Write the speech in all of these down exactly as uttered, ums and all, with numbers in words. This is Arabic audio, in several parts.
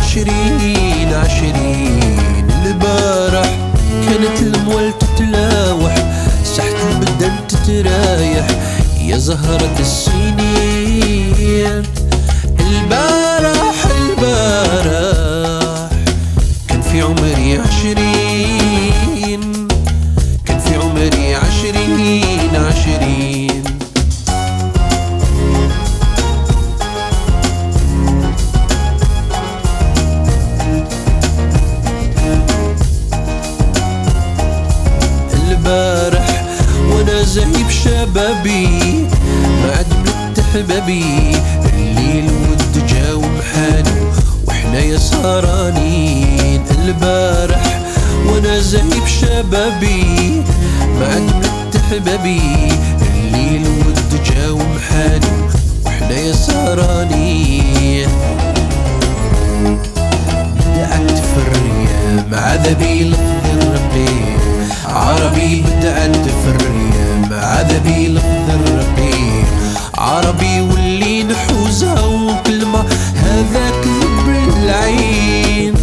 عشرين عشرين. البارح كانت الموال تتلاوح، ساحة البدن تترايح يا زهرة السنين. البارح البارح كان في عمري عشرين، كان في عمري عشرين عشرين. البارح وانا زهيب شبابي ما عاد ملت حبابي، الليل والدجا ومحانو واحنا يا سهرانين. البارح وانا زهيب شبابي ما عاد ملت حبابي، الليل والدجا ومحانو واحنا يا سهرانين. بدأت تفريا مع ذبي لفظ الرقيق عربي، بدأت تفريا مع ذبي لفظ الرقيق عربي، واللي نحوزها وكلمة هذاك ذب العين.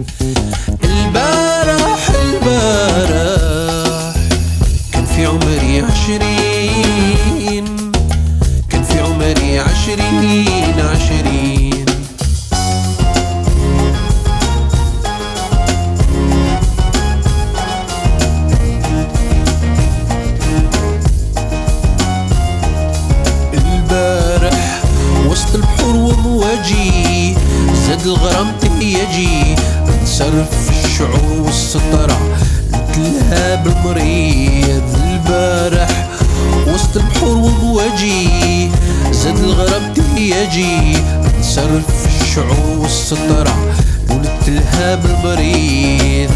البارح البارح كان في عمري عشرين، كان في عمري عشرين عشرين. البارح وسط البحور ومواجي زاد الغرام تهيجي، انصرف الشعور والسطرة نتلها بالمريض. البارح وسط البحور ومواجي زاد الغرام تهيجي، انصرف الشعور والسطرة ونتلها بالمريض.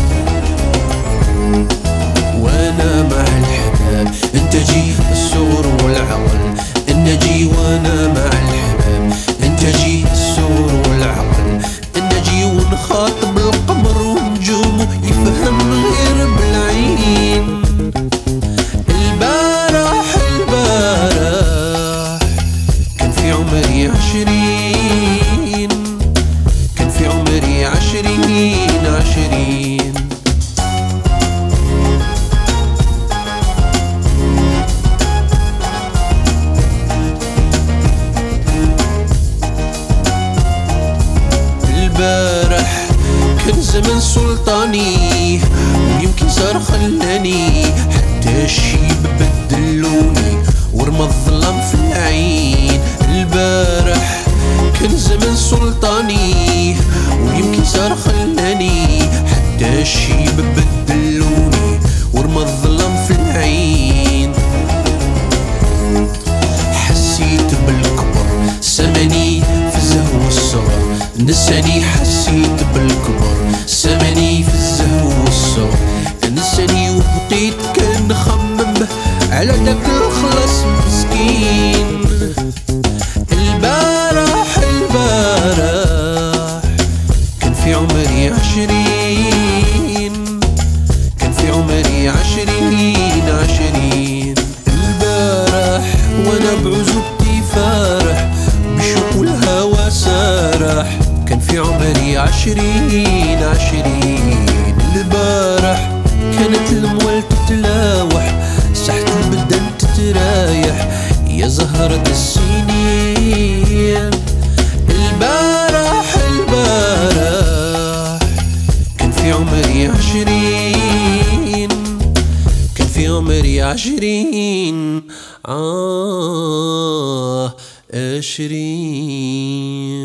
وانا مع الحباب انت جي الصغر والعقل، النجي وانا مع الحباب انت جي الصغر والعقل، النجي ونخاطب القمر ونجومه يفهم غير بالعين. البارح البارح كان في عمري عشرين، كان في عمري عشرين عشرين. البارح كان زمن سلطاني ويمكن صار خلاني، حتى الشيب بدلوني ورمى الظلام في العين. البارح كان زمن سلطاني ويمكن صار خلاني، حتى الشيب بدلوني ورمى الظلام في العين. حسيت بالكبر سمني في الزهو والصغر، نساني حسيت بالكبر سمني في الزهو والصغر، نساني وبقيت كنخمم على داك الخلاص مسكين. البارح البارح كان في عمري عشرين، كان في عمري عشرين عشرين. البارح وانا بعزوبتي فارح بشوق الهوى سارح، كان في عمري عشرين عشرين. البارح كانت الموال تتلاوح، ساحة البدن تترايح يا زهرة السنين. البارح البارح كان في عمري عشرين، كان في عمري عشرين آه عشرين.